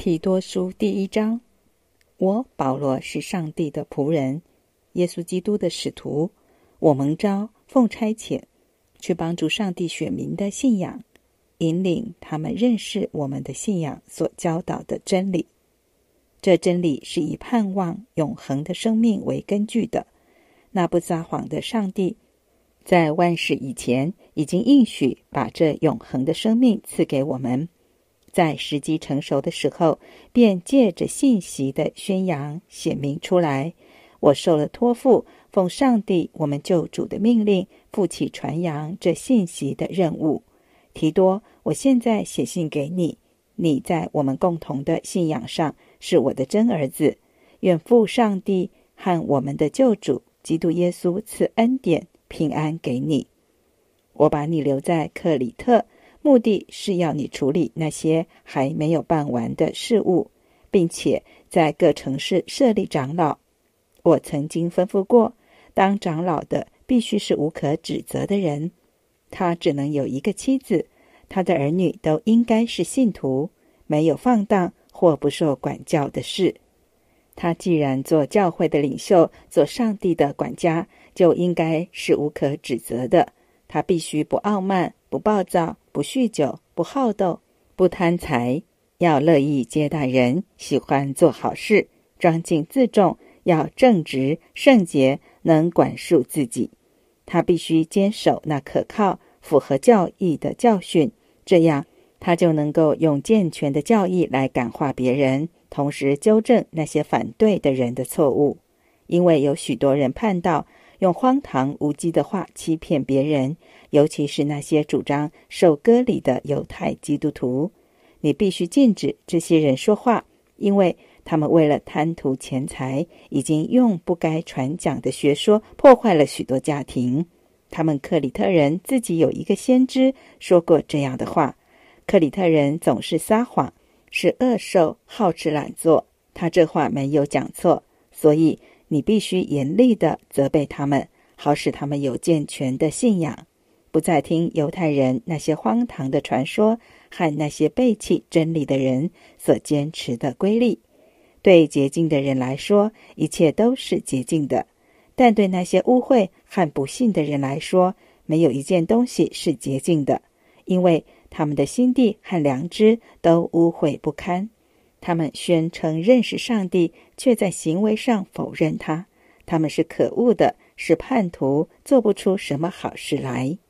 提多书第1章，我保罗是上帝的仆人，耶稣基督的使徒，我蒙召奉差遣，去帮助上帝选民的信仰，引领他们认识我们的信仰所教导的真理。这真理是以盼望永恒的生命为根据的。那不撒谎的上帝，在万事以前已经应许把这永恒的生命赐给我们，在时机成熟的时候，便借着信息的宣扬显明出来。我受了托付，奉上帝我们救主的命令，负起传扬这信息的任务。提多，我现在写信给你，你在我们共同的信仰上是我的真儿子。愿父上帝和我们的救主基督耶稣赐恩典平安给你。我把你留在克里特，目的是要你处理那些还没有办完的事务，并且在各城市设立长老。我曾经吩咐过，当长老的必须是无可指责的人，他只能有一个妻子，他的儿女都应该是信徒，没有放荡或不受管教的事。他既然做教会的领袖，做上帝的管家，就应该是无可指责的。他必须不傲慢，不暴躁，不酗酒，不好斗，不贪财，要乐意接待人，喜欢做好事，庄敬自重，要正直圣洁，能管束自己。他必须坚守那可靠符合教义的教训，这样他就能够用健全的教义来感化别人，同时纠正那些反对的人的错误。因为有许多人叛道，用荒唐无稽的话欺骗别人，尤其是那些主张受割礼的犹太基督徒。你必须禁止这些人说话，因为他们为了贪图钱财，已经用不该传讲的学说破坏了许多家庭。他们克里特人自己有一个先知说过这样的话：克里特人总是撒谎，是恶兽，好吃懒做。他这话没有讲错，所以你必须严厉地责备他们，好使他们有健全的信仰，不再听犹太人那些荒唐的传说和那些背弃真理的人所坚持的规律。对洁净的人来说，一切都是洁净的，但对那些污秽和不信的人来说，没有一件东西是洁净的，因为他们的心地和良知都污秽不堪。他们宣称认识上帝，却在行为上否认他。他们是可恶的，是叛徒，做不出什么好事来。